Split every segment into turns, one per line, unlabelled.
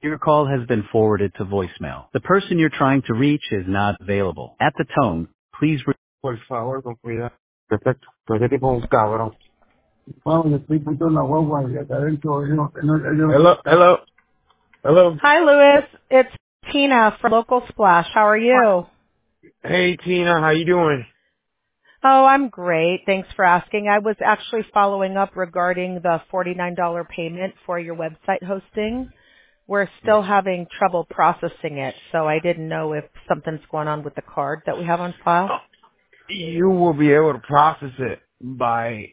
Your call has been forwarded to voicemail. The person you're trying to reach is not available. At the tone, please.
Por favor, con cuidado. Perfecto. Pues ese tipo es un cabrón. Bueno, le estoy puto en la guagua y acá adentro hello.
Hi, Louis. It's Tina from Local Splash. How are you?
Hey, Tina, how you doing?
Oh, I'm great. Thanks for asking. I was actually following up regarding the $49 payment for your website hosting. We're
Yes.
still having trouble processing it, so I didn't know if something's going on with the card that we have on file.
You will be able to process it by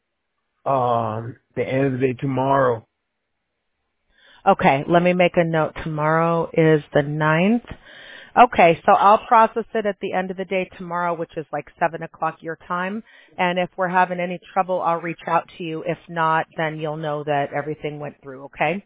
the end of the day tomorrow.
Okay, let me make a note. Tomorrow is the 9th. Okay, so I'll process it at the end of the day tomorrow, which is like 7 o'clock your time. And if we're having any trouble, I'll reach out to you. If not, then you'll know that everything went through, okay?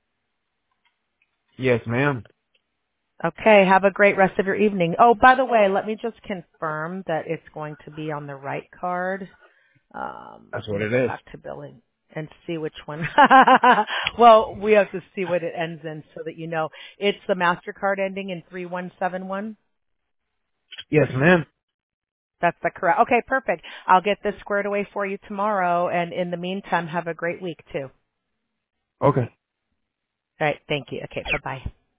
Yes, ma'am.
Okay, have a great rest of your evening. Oh, by the way, let me just confirm that it's going to be on the right card.
That's
Let
what
me
it
go
is.
back to billing and see which one. Well, we have to see what it ends in so that you know. It's the MasterCard ending in 3171.
Yes, ma'am.
That's the correct. Okay, perfect. I'll get this squared away for you tomorrow. And in the meantime, have a great week too.
Okay.
All right. Thank you. Okay. Bye bye.